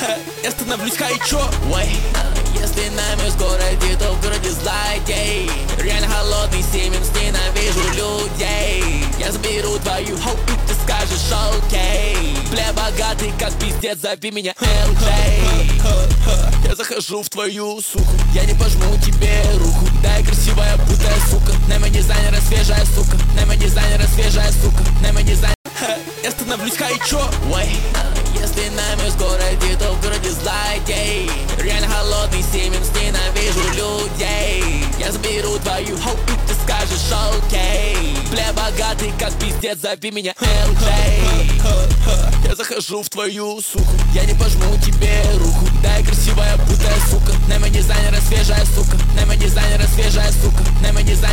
Я становлюсь хайчо. Если нами в городе, то в городе злодей. Реально холодный Сименс, ненавижу людей. Я заберу твою хоу, и ты скажешь окей. Бля, богатый как пиздец, зови меня LJ. Я захожу в твою суку, я не пожму тебе руку. Дай красивая путая сука. Нами дизайнера свежая сука. Нами дизайнера свежая сука. Нами дизайнера. Я становлюсь хайчо. Если нами в городе, то в городе злодей. Реально холодный Сименс, ненавижу людей. Я заберу твою хоу, и ты скажешь окей. Бля, богатый как пиздец, зови меня LJ. Я захожу в твою суку, я не пожму тебе руку. Дай красивая путая сука. Нами дизайнера свежая сука. Нами дизайнера свежая сука. Нами дизайнера.